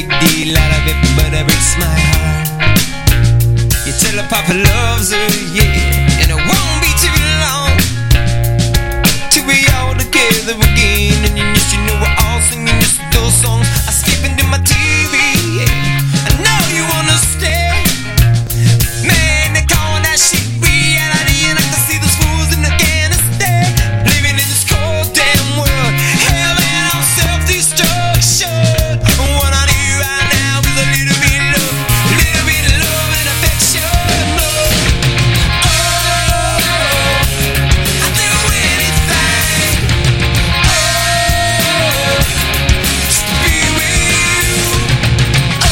big deal out of it, but it breaks my heart. You tell her Papa loves her, yeah, and it won't be too long till we all together again. And you know we're all singing just those songs. I skip into my TV, yeah. I know you wanna stay. Man, they call that shit reality, and I can see those fools in Afghanistan living in this cold damn world, hell-bent on self-destruction. What I need right now is a little bit of love and affection. Oh, I'd do anything. Oh, just to be with you. Oh,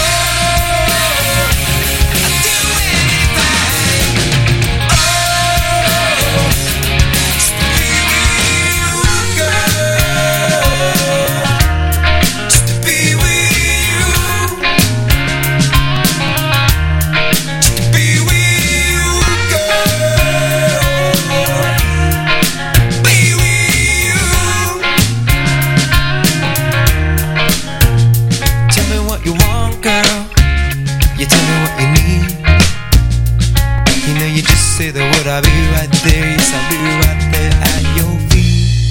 I'd do anything. Oh, just to be with you, girl. Just to be with you. Just to be with you, girl. Be with you. Tell me what you want, girl. You tell me what you need. You know you just say the word, I'll be right there. Yes, I'll be right there at your feet.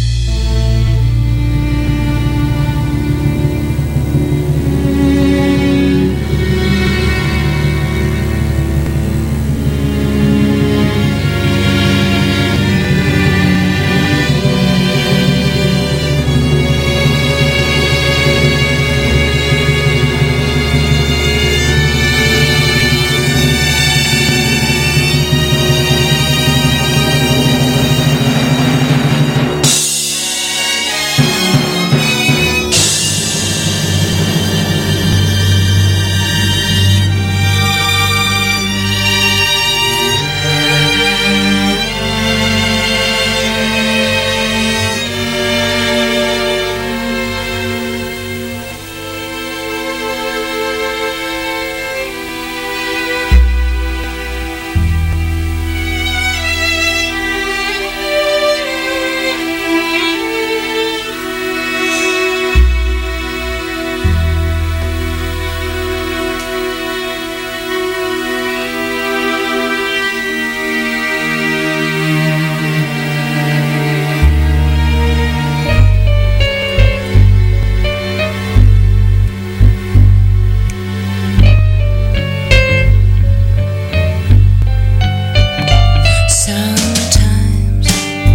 Sometimes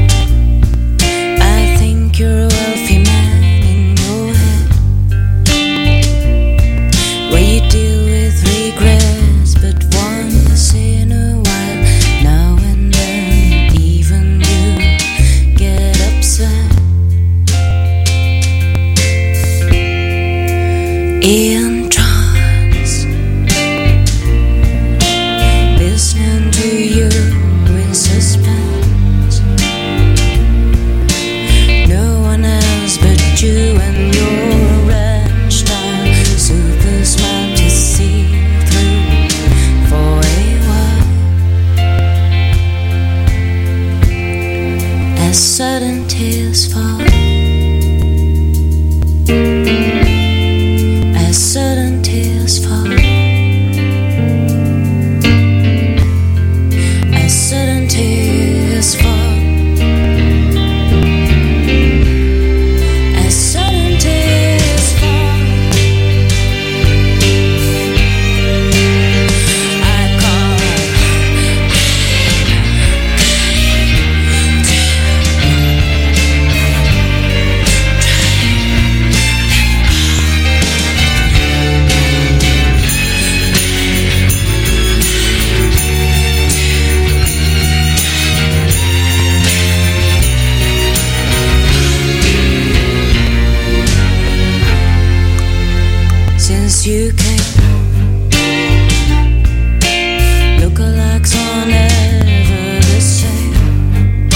I think you're a wealthy man in your head, where you deal with regrets, but once in a while, now and then, even you get upset. In trance, listening to you in suspense. No one else but you and your red style super smile to see through for a while. As sudden tears fall, as sudden tears fall, as sudden tears fall, as sudden tears fall. I call since you came, lookalikes are never the same.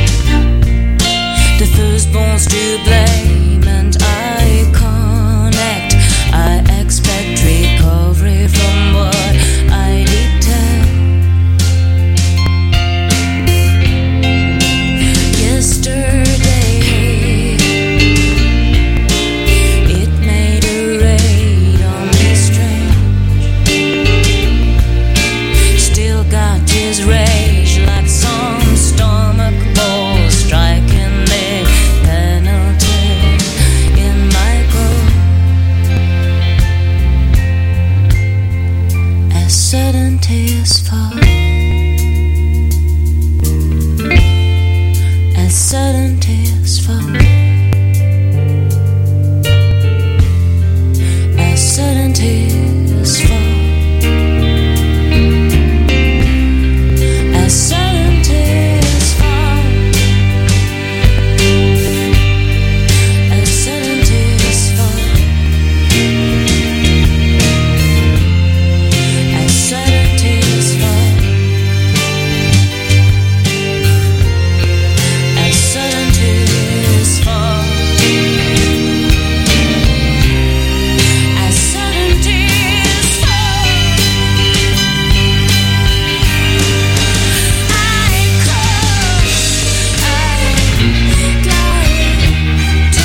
The firstborn's to blame, and I connect. I expect recovery from what I detect. Yesterday, it made a raid on me. tears fall, as sudden tears fall, as sudden tears fall, as sudden tears fall, as sudden tears fall, as sudden tears fall, as sudden tears fall, as sudden tears fall. I cry, I glide to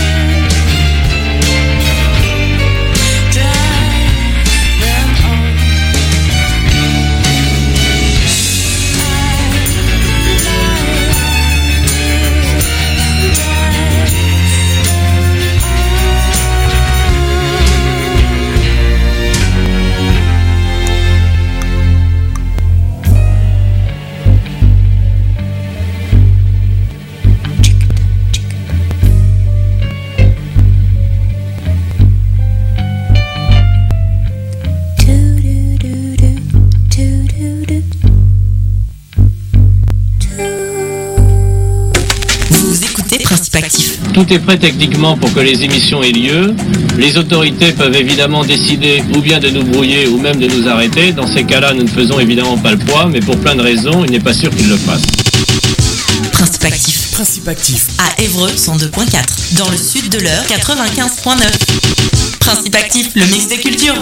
dry them all. Vous écoutez Principe Actif. Tout est prêt techniquement pour que les émissions aient lieu. Les autorités peuvent évidemment décider ou bien de nous brouiller ou même de nous arrêter. Dans ces cas-là, nous ne faisons évidemment pas le poids, mais pour plein de raisons, il n'est pas sûr qu'ils le fassent. Principe Actif. Principe Actif. À Évreux 102.4. Dans le sud de l'Eure 95.9. Principe Actif, le mix des cultures.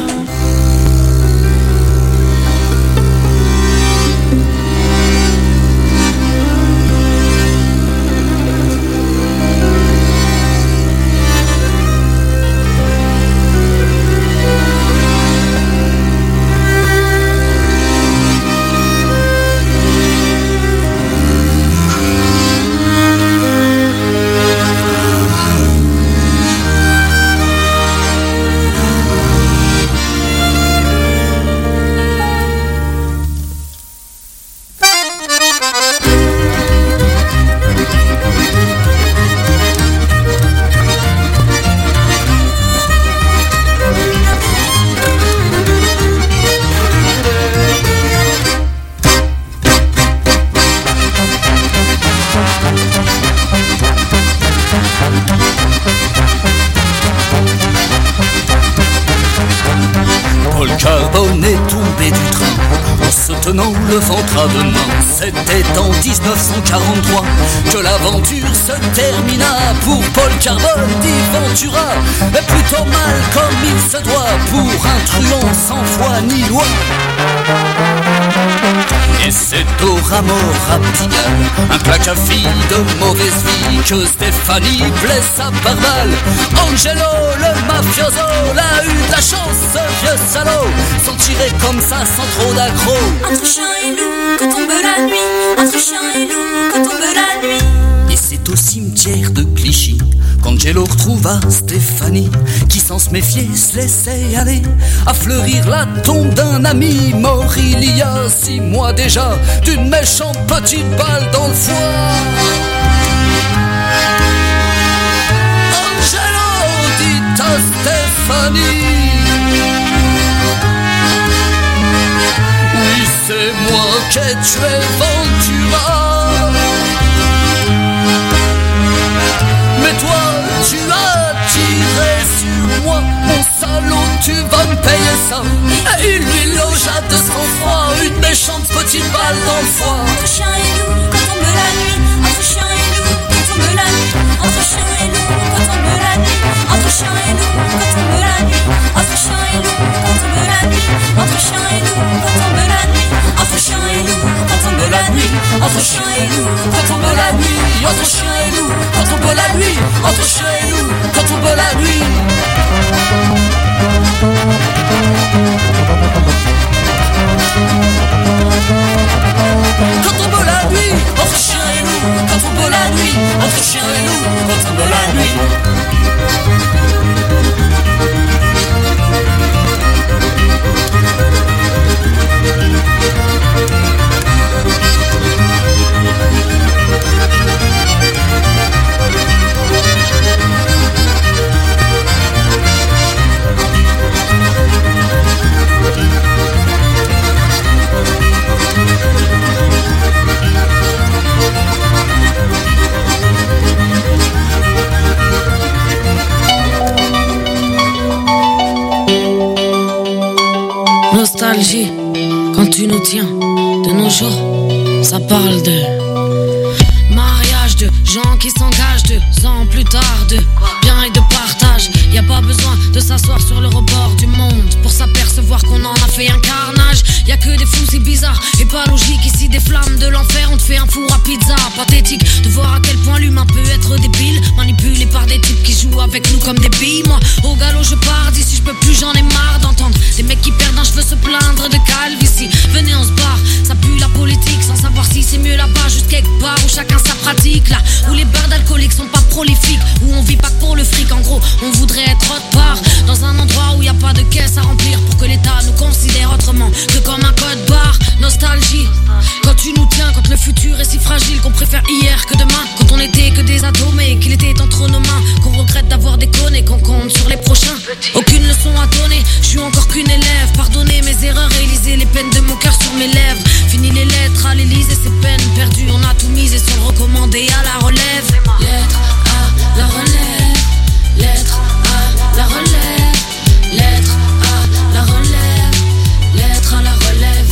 Paul Carbone est tombé du train en se tenant le ventre à deux mains. C'était en 1943 que l'aventure se termina. Pour Paul Carbone dit Ventura, mais plutôt mal comme il se doit pour un truand sans foi ni loi. Et c'est au Ramor à Pigalle, un plaque à fille de mauvaise vie, que Stéphanie blessa par balle. Angelo, le mafioso, l'a eu de la chance, ce vieux salaud, s'en tirer comme ça sans trop d'aggro. Entre chien et loup, que tombe la nuit. Entre chien et loup, que tombe la nuit. Et c'est au cimetière de Clichy qu'Angelo retrouva Stéphanie, qui sans se méfier se laissait aller à fleurir la tombe d'un ami mort il y a 6 mois déjà, d'une méchante petite balle dans le foie. Angelo dit à Stéphanie: oui, c'est moi qui ai tué Ventura. Mais toi, tu as tiré sur moi, mon salaud, tu vas me payer ça. Et il lui logea de sang-froid une méchante petite balle dans le foie. Entre chien et loup, quand tombe la nuit. Entre chien et loup, quand tombe la nuit. Entre chien et loup, quand tombe la nuit. Entre chien et loup, quand tombe la nuit. Entre chien et loup, quand tombe la nuit. Entre chien et loup, quand tombe la nuit. Entre chien et loup, quand tombe la nuit. Entre chien et loup, quand tombe la nuit. Entre chien et loup, quand tombe la nuit. Entre chien et loup, quand tombe la nuit. Quand tombe la nuit, entre chien et loup, quand tombe la nuit, entre chien et loup, quand tombe la nuit. Nostalgie, quand tu nous tiens. De nos jours, ça parle de mariage, de gens qui s'engagent 2 ans plus tard, de bien et de partage. Y a pas besoin de s'asseoir sur le rebord du monde pour s'apercevoir qu'on en a fait un carnage. Y a que des fous, c'est bizarre et pas logique. Ici des flammes de l'enfer, on te fait un four à pizza. Pathétique de voir à quel point l'humain peut être débile, manipulé par des types qui jouent avec nous comme des billes. Moi, au galop je pars d'ici, je peux plus, j'en ai marre d'entendre des mecs qui perdent un cheveu se plaindre de calvitie. Venez on se barre, ça pue la politique, sans savoir si c'est mieux là-bas, juste quelque part où chacun sa pratique. Là où les bars d'alcooliques sont pas prolifiques, où on vit pas que pour le fric. En gros, on voudrait être autre part, dans un endroit où y a pas de caisse à remplir, pour que l'État nous considère autrement que comme un code barre. Nostalgie, quand tu nous tiens, quand le futur est si fragile qu'on préfère hier que demain, quand on était que des atomes et qu'il était entre nos mains, qu'on regrette d'avoir déconné, qu'on compte sur les prochains. Aucune leçon à donner, je suis encore qu'une élève. Pardonnez mes erreurs et lisez les peines de mon cœur sur mes lèvres. Fini les lettres à l'Élysée, ces peines perdues, on a tout misé sur le recommandé à la relève. Lettre à la relève, lettre à la relève, lettre à la relève, lettre à la relève,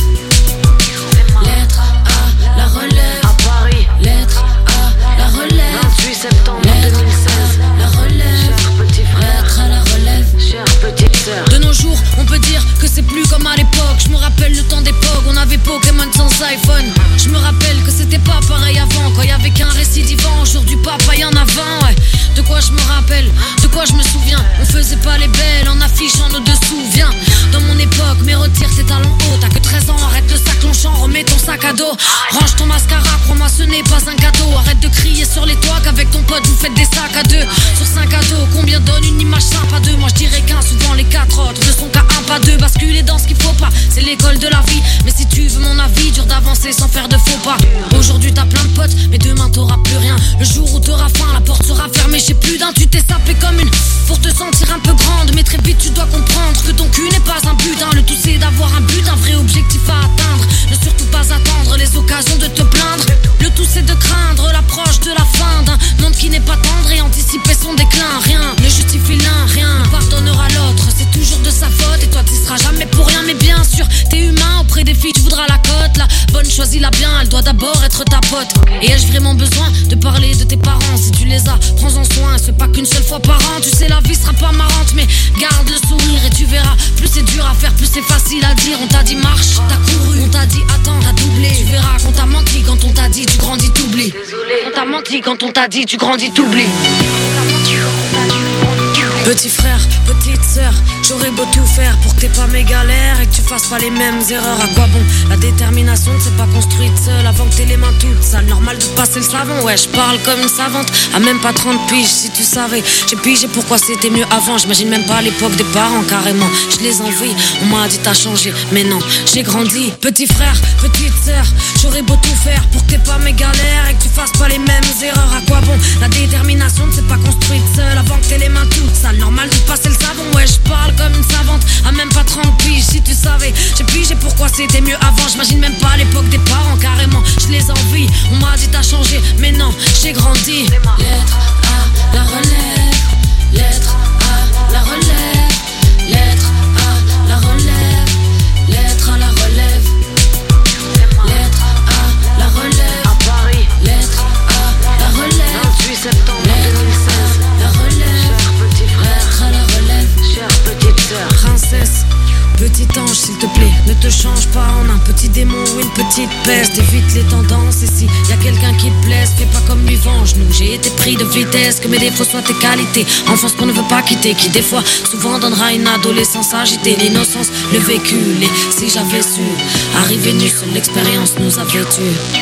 lettre à la relève, à Paris, lettre à la relève, 28 septembre 2016, la relève, cher petit frère, lettre à la relève, chère petite sœur. De nos jours, on peut dire que c'est plus comme à l'époque. Je me rappelle le temps d'époque, on avait Pokémon sans iPhone. Je me rappelle que c'était pas pareil avant, quand y avait qu'un récidivant. Aujourd'hui papa y'en a 20, ouais. De quoi je me rappelle, de quoi je me souviens. On faisait pas les belles en affichant nos dessous. Viens, dans mon époque, mais retire tes talons hauts. T'as que 13 ans, arrête le sac longchamp, remets ton sac à dos. Range ton mascara, crois-moi ce n'est pas un cadeau. Arrête de crier sur les toits qu'avec ton pote vous faites des sacs à 2. Sur 5 à dos, combien donne une image simple à 2? Moi je dirais qu'un, souvent les 4 autres ne sont qu'à 1 pas 2. Basculer dans ce qu'il faut pas, c'est l'école de la vie. Mais si tu veux mon avis, dur d'avancer sans faire de faux pas. Aujourd'hui t'as plein de potes, mais demain t'auras plus rien. Le jour où t'auras faim, la porte sera fermée chez plus d'un. Tu t'es sapé comme une pour te sentir un peu grande, mais très vite tu dois comprendre que ton cul n'est pas un butin. Le tout c'est d'avoir un but, un vrai objectif à atteindre. Ne surtout pas attendre les occasions de te plaindre. Le tout c'est de craindre l'approche de la fin d'un monde qui n'est pas tendre et anticiper son déclin. Rien ne justifie l'un, rien ne pardonnera l'autre. C'est toujours de sa faute et toi t'y seras jamais pour rien. Mais bien sûr, t'es humain, auprès des filles tu voudras la cote. La bonne choisis-la bien, elle doit d'abord être ta pote. Et ai-je vraiment besoin de parler de tes parents? Si tu les as, prends-en soin, c'est pas qu'une seule fois par an. Tu sais la vie sera pas marrante, mais garde le sourire et tu verras. Plus c'est dur à faire, plus c'est facile à dire. On t'a dit marche, t'as couru, on t'a dit attends, t'as doublé. Tu verras qu'on t'a menti quand on t'a dit tu grandis, t'oublies. On t'a menti quand on t'a dit tu grandis, t'oublies. Petit frère, petite sœur, j'aurais beau tout faire pour que t'aies pas mes galères et que tu fasses pas les mêmes erreurs. À quoi bon? La détermination ne s'est pas construite seule avant que t'aies les mains toutes sales. Normal de passer le savon, ouais, je parle comme une savante. À même pas 30 piges, si tu savais. J'ai pigé pourquoi c'était mieux avant. J'imagine même pas à l'époque des parents, carrément. Je les envie, on m'a dit t'as changé, mais non, j'ai grandi. Petit frère, petite sœur, j'aurais beau tout faire pour que t'aies pas mes galères et que tu fasses pas les mêmes erreurs. À quoi bon? La détermination ne s'est pas construite seule avant que t'aies les mains toutes sales. Normal de passer le savon, ouais, je parle comme une savante. À même pas 30 piges, si tu savais. J'ai pigé pourquoi c'était mieux avant. J'imagine même pas à l'époque des parents, carrément. Je les envie, on m'a dit t'as changé, mais non, j'ai grandi. Lettre à la relève, lettre à la relève, lettre à la relève, lettre à la relève, lettre à la relève, à Paris, lettre à la relève, 28 septembre 2016, la relève, cher petit frère, lettre à la relève, chère petite sœur, princesse. Petit ange s'il te plaît, ne te change pas en un petit démon ou une petite peste. Évite les tendances et si y a quelqu'un qui te blesse, fais pas comme lui, venge-nous. J'ai été pris de vitesse, que mes défauts soient tes qualités. Enfance qu'on ne veut pas quitter, qui des fois souvent donnera une adolescence agitée. L'innocence, le vécu, si j'avais su arriver nu, seule l'expérience nous avait tués.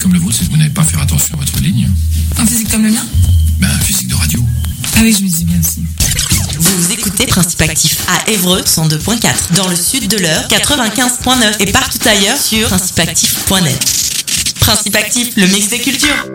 comme le vôtre, c'est que vous n'avez pas à faire attention à votre ligne. Un physique comme le mien? Un physique de radio. Ah oui, je me dis bien aussi. Vous écoutez Principe Actif à Évreux 102.4, dans le sud de l'Eure 95.9 et partout ailleurs sur principeactif.net. Principe Actif, le mix des cultures.